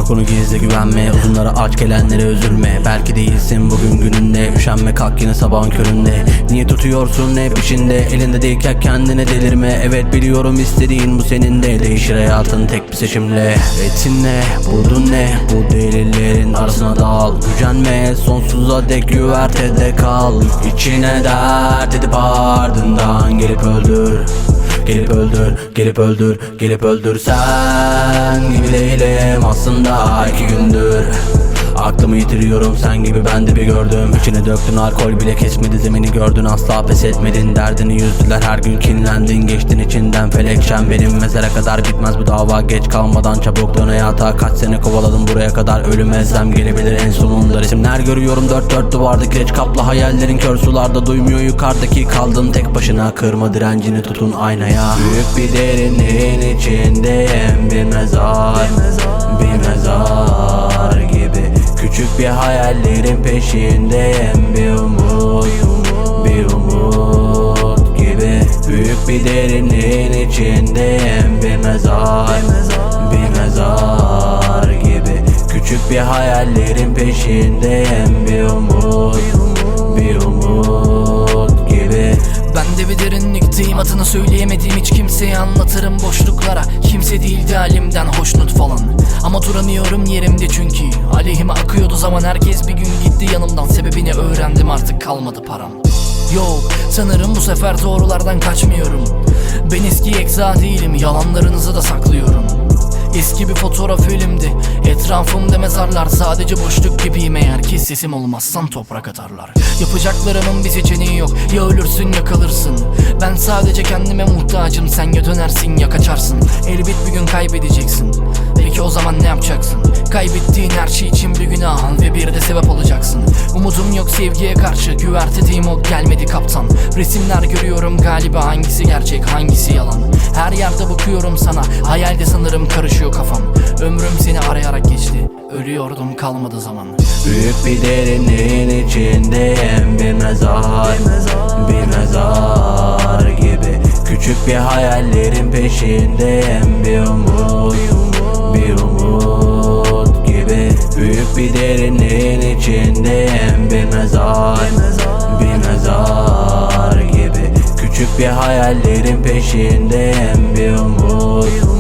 Korkunu gizli güvenme, uzunlara aç gelenlere üzülme. Belki değilsin bugün gününde, üşenme kalk yine sabahın köründe. Niye tutuyorsun ne peşinde, elinde değilken kendine delirme. Evet biliyorum istediğin bu senin de, değişir hayatın tek bir seçimle. Etinle buldun ne, bu delillerin arasına dal. Gücenme sonsuza dek güvertede kal. İçine dert edip ardından gelip öldür. Gelip öldür, gelip öldür, gelip öldür. Sen gibi değilim aslında 2 gündür. Aklımı yitiriyorum sen gibi ben de bir gördüm. İçine döktün alkol bile kesmedi zemini gördün. Asla pes etmedin derdini yüzdüler her gün kinlendin. Geçtin içinden felek çemberim. Mezara kadar bitmez bu dava, geç kalmadan çabuk dön hayata. Kaç sene kovaladım buraya kadar, ölüm ezlem gelebilir en sonunda. Resimler görüyorum dört duvarda kireç kaplı hayallerin kör sularda. Duymuyor yukarıdaki kaldın tek başına, kırma direncini tutun aynaya. Büyük bir derinliğin içindeyim, bir mezar, bir mezar gibi. Küçük bir hayallerin peşindeyim, bir umut, bir umut gibi. Büyük bir derinliğin içindeyim, bir mezar, bir mezar gibi. Küçük bir hayallerin peşindeyim, bir umut, bir umut gibi. Ben de bir derinlikteyim, adını söyleyemediğim hiç kimseye anlatırım boşluklara. Kimse değildi halimden hoşnut falan, ama duramıyorum yerimde çünkü aleyhime akıyordu zaman. Herkes bir gün gitti yanımdan, sebebini öğrendim artık kalmadı param. Yok sanırım bu sefer doğrulardan kaçmıyorum. Ben eski egza değilim, yalanlarınızı da saklıyorum. Eski bir fotoğraf elimde, etrafımda mezarlar. Sadece boşluk gibiyim, eğer ki sesim olmazsan toprak atarlar. Yapacaklarımın bir seçeneği yok, ya ölürsün ya kalırsın. Ben sadece kendime muhtacım, sen ya dönersin ya kaçarsın. Elbet bir gün kaybedeceksin, peki o zaman ne yapacaksın? Kaybettiğin her şey için bir günah ve bir de sebep olacaksın. Umudum yok sevgiye karşı, güvertedeyim o gelmedi kaptan. Resimler görüyorum galiba, hangisi gerçek hangisi yalan. Her yerde bakıyorum sana, hayalde sanırım karışıyor kafam. Ömrüm seni arayarak geçti, ölüyordum kalmadı zaman. Büyük bir derinliğin içindeyim, bir mezar, bir mezar gibi. Küçük bir hayallerin peşindeyim, bir umut, bir umut gibi. Büyük bir derinliğin içindeyim, bir mezar, bir mezar gibi. Küçük bir hayallerin peşindeyim, bir umut,